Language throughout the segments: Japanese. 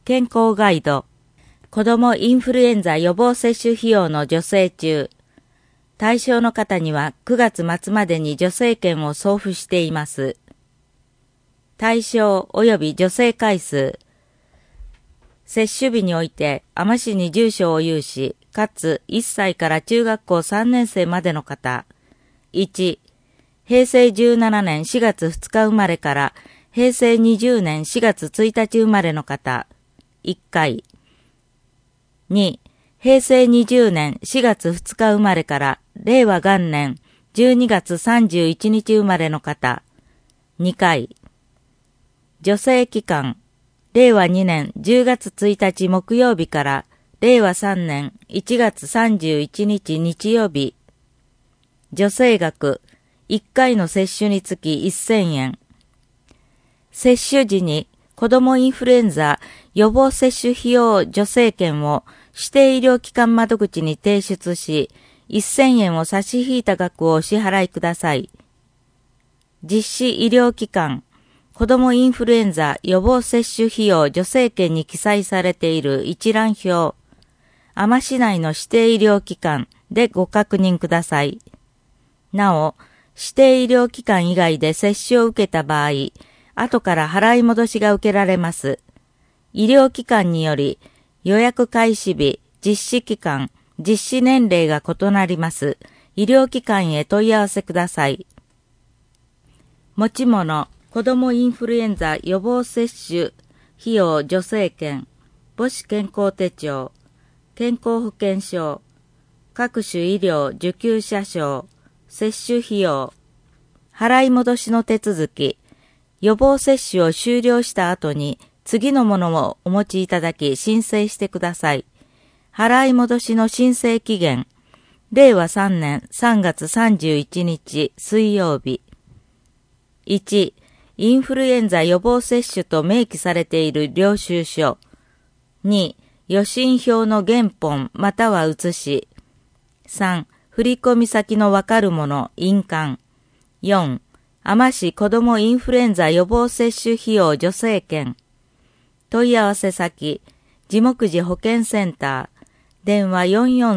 健康ガイド、子どもインフルエンザ予防接種費用の助成中。対象の方には9月末までに助成券を送付しています。対象及び助成回数。接種日において、海士市に住所を有し、かつ1歳から中学校3年生までの方。1、平成17年4月2日生まれから平成20年4月1日生まれの方。1回。2、平成20年4月2日生まれから令和元年12月31日生まれの方。2回。助成期間。令和2年10月1日木曜日から令和3年1月31日日曜日。助成額。1回の接種につき1000円。接種時に子どもインフルエンザ予防接種費用助成券を指定医療機関窓口に提出し、1000円を差し引いた額をお支払いください。実施医療機関、子どもインフルエンザ予防接種費用助成券に記載されている一覧表、海士市内の指定医療機関でご確認ください。なお、指定医療機関以外で接種を受けた場合、後から払い戻しが受けられます。医療機関により、予約開始日、実施期間、実施年齢が異なります。医療機関へ問い合わせください。持ち物、子どもインフルエンザ予防接種費用助成券、母子健康手帳、健康保険証、各種医療受給者証、接種費用、払い戻しの手続き、予防接種を終了した後に次のものをお持ちいただき申請してください。払い戻しの申請期限、令和3年3月31日水曜日。1、インフルエンザ予防接種と明記されている領収書。2、予診票の原本または写し。3、振込先のわかるもの、印鑑。4、海士市子どもインフルエンザ予防接種費用助成券。問い合わせ先、地目寺保健センター、電話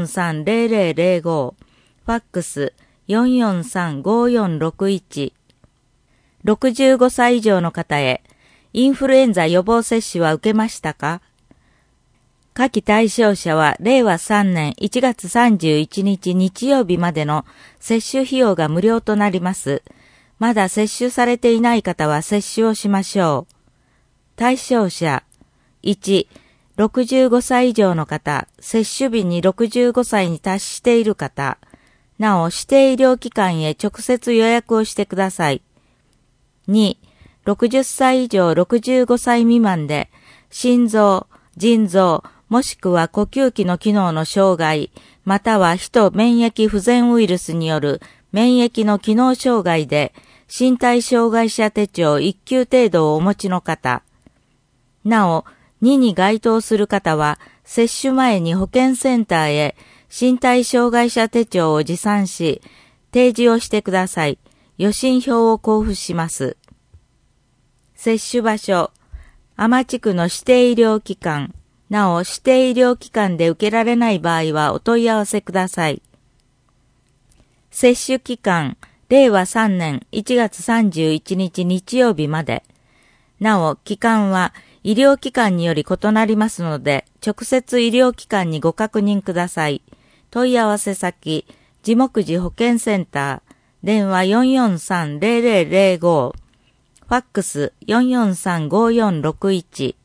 443-0005、ファックス 443-5461。65歳以上の方へ、インフルエンザ予防接種は受けましたか？下記対象者は令和3年1月31日日曜日までの接種費用が無料となります。まだ接種されていない方は接種をしましょう。対象者。1、65歳以上の方、接種日に65歳に達している方、なお指定医療機関へ直接予約をしてください。2、60歳以上65歳未満で、心臓、腎臓、もしくは呼吸器の機能の障害、または非と免疫不全ウイルスによる免疫の機能障害で、身体障害者手帳1級程度をお持ちの方。なお、2に該当する方は、接種前に保健センターへ身体障害者手帳を持参し、提示をしてください。予診票を交付します。接種場所、海士地区の指定医療機関、なお指定医療機関で受けられない場合はお問い合わせください。接種期間、令和3年1月31日日曜日まで。なお、期間は医療機関により異なりますので、直接医療機関にご確認ください。問い合わせ先、地目寺保健センター、電話 443-0005、ファックス 443-5461。